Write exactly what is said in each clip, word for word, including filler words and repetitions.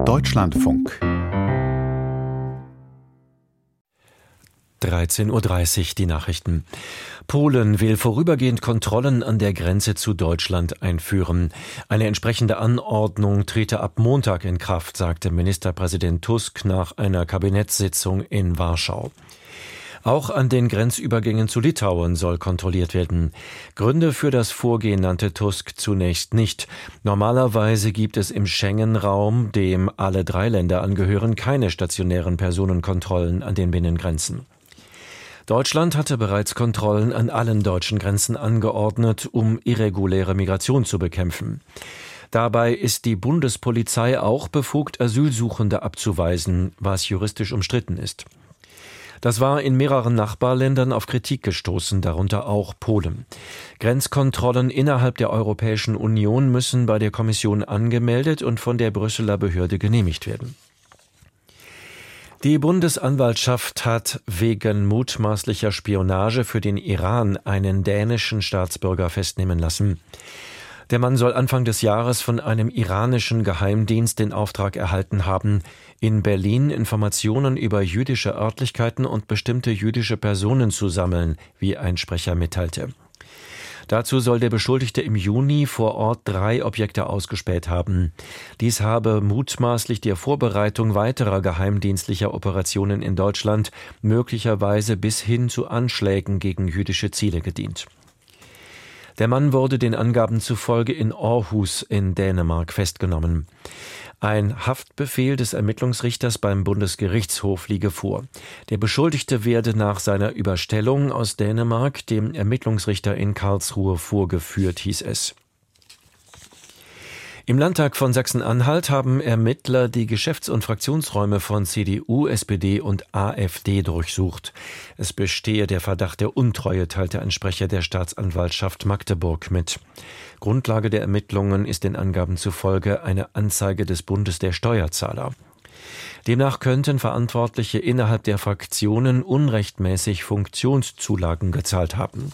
Deutschlandfunk. dreizehn Uhr dreißig, die Nachrichten. Polen will vorübergehend Kontrollen an der Grenze zu Deutschland einführen. Eine entsprechende Anordnung trete ab Montag in Kraft, sagte Ministerpräsident Tusk nach einer Kabinettssitzung in Warschau. Auch an den Grenzübergängen zu Litauen soll kontrolliert werden. Gründe für das Vorgehen nannte Tusk zunächst nicht. Normalerweise gibt es im Schengen-Raum, dem alle drei Länder angehören, keine stationären Personenkontrollen an den Binnengrenzen. Deutschland hatte bereits Kontrollen an allen deutschen Grenzen angeordnet, um irreguläre Migration zu bekämpfen. Dabei ist die Bundespolizei auch befugt, Asylsuchende abzuweisen, was juristisch umstritten ist. Das war in mehreren Nachbarländern auf Kritik gestoßen, darunter auch Polen. Grenzkontrollen innerhalb der Europäischen Union müssen bei der Kommission angemeldet und von der Brüsseler Behörde genehmigt werden. Die Bundesanwaltschaft hat wegen mutmaßlicher Spionage für den Iran einen dänischen Staatsbürger festnehmen lassen. Der Mann soll Anfang des Jahres von einem iranischen Geheimdienst den Auftrag erhalten haben, in Berlin Informationen über jüdische Örtlichkeiten und bestimmte jüdische Personen zu sammeln, wie ein Sprecher mitteilte. Dazu soll der Beschuldigte im Juni vor Ort drei Objekte ausgespäht haben. Dies habe mutmaßlich der Vorbereitung weiterer geheimdienstlicher Operationen in Deutschland, möglicherweise bis hin zu Anschlägen gegen jüdische Ziele gedient. Der Mann wurde den Angaben zufolge in Aarhus in Dänemark festgenommen. Ein Haftbefehl des Ermittlungsrichters beim Bundesgerichtshof liege vor. Der Beschuldigte werde nach seiner Überstellung aus Dänemark dem Ermittlungsrichter in Karlsruhe vorgeführt, hieß es. Im Landtag von Sachsen-Anhalt haben Ermittler die Geschäfts- und Fraktionsräume von C D U, S P D und AfD durchsucht. Es bestehe der Verdacht der Untreue, teilte ein Sprecher der Staatsanwaltschaft Magdeburg mit. Grundlage der Ermittlungen ist den Angaben zufolge eine Anzeige des Bundes der Steuerzahler. Demnach könnten Verantwortliche innerhalb der Fraktionen unrechtmäßig Funktionszulagen gezahlt haben.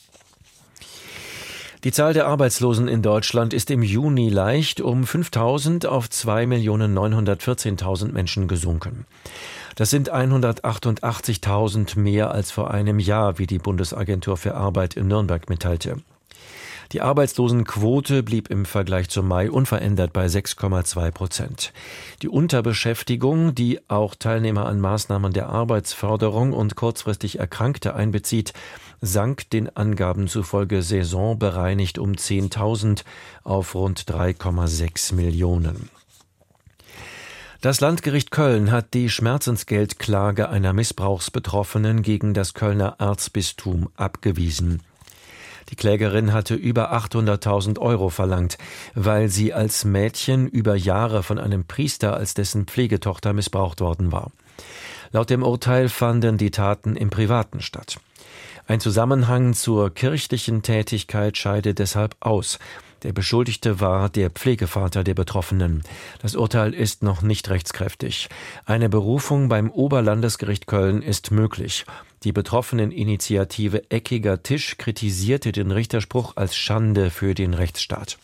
Die Zahl der Arbeitslosen in Deutschland ist im Juni leicht um fünftausend auf zwei Millionen neunhundertvierzehntausend Menschen gesunken. Das sind hundertachtundachtzigtausend mehr als vor einem Jahr, wie die Bundesagentur für Arbeit in Nürnberg mitteilte. Die Arbeitslosenquote blieb im Vergleich zum Mai unverändert bei sechs Komma zwei Prozent. Die Unterbeschäftigung, die auch Teilnehmer an Maßnahmen der Arbeitsförderung und kurzfristig Erkrankte einbezieht, sank den Angaben zufolge saisonbereinigt um zehntausend auf rund drei Komma sechs Millionen. Das Landgericht Köln hat die Schmerzensgeldklage einer Missbrauchsbetroffenen gegen das Kölner Erzbistum abgewiesen. Die Klägerin hatte über achthunderttausend Euro verlangt, weil sie als Mädchen über Jahre von einem Priester als dessen Pflegetochter missbraucht worden war. Laut dem Urteil fanden die Taten im Privaten statt. Ein Zusammenhang zur kirchlichen Tätigkeit scheide deshalb aus. Der Beschuldigte war der Pflegevater der Betroffenen. Das Urteil ist noch nicht rechtskräftig. Eine Berufung beim Oberlandesgericht Köln ist möglich. Die Betroffeneninitiative Eckiger Tisch kritisierte den Richterspruch als Schande für den Rechtsstaat.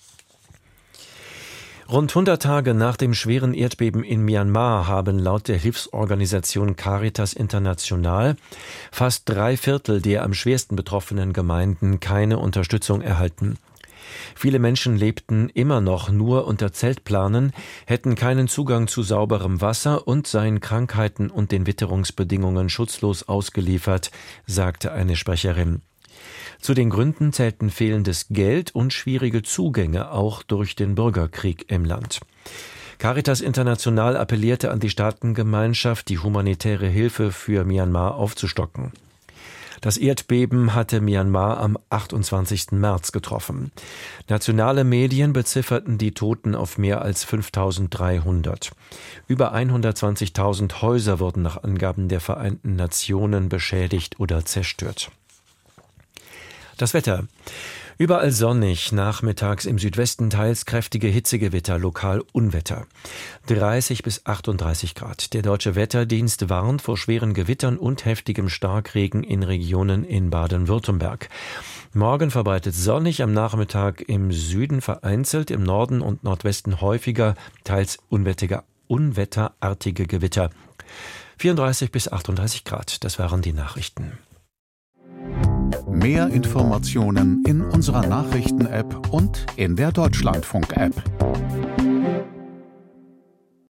Rund hundert Tage nach dem schweren Erdbeben in Myanmar haben laut der Hilfsorganisation Caritas International fast drei Viertel der am schwersten betroffenen Gemeinden keine Unterstützung erhalten. Viele Menschen lebten immer noch nur unter Zeltplanen, hätten keinen Zugang zu sauberem Wasser und seien Krankheiten und den Witterungsbedingungen schutzlos ausgeliefert, sagte eine Sprecherin. Zu den Gründen zählten fehlendes Geld und schwierige Zugänge, auch durch den Bürgerkrieg im Land. Caritas International appellierte an die Staatengemeinschaft, die humanitäre Hilfe für Myanmar aufzustocken. Das Erdbeben hatte Myanmar am achtundzwanzigsten März getroffen. Nationale Medien bezifferten die Toten auf mehr als fünftausenddreihundert. Über hundertzwanzigtausend Häuser wurden nach Angaben der Vereinten Nationen beschädigt oder zerstört. Das Wetter. Überall sonnig, nachmittags im Südwesten teils kräftige Hitzegewitter, lokal Unwetter. dreißig bis achtunddreißig Grad. Der Deutsche Wetterdienst warnt vor schweren Gewittern und heftigem Starkregen in Regionen in Baden-Württemberg. Morgen verbreitet sonnig, am Nachmittag im Süden vereinzelt, im Norden und Nordwesten häufiger, teils unwettige, unwetterartige Gewitter. vierunddreißig bis achtunddreißig Grad, das waren die Nachrichten. Mehr Informationen in unserer Nachrichten-App und in der Deutschlandfunk-App.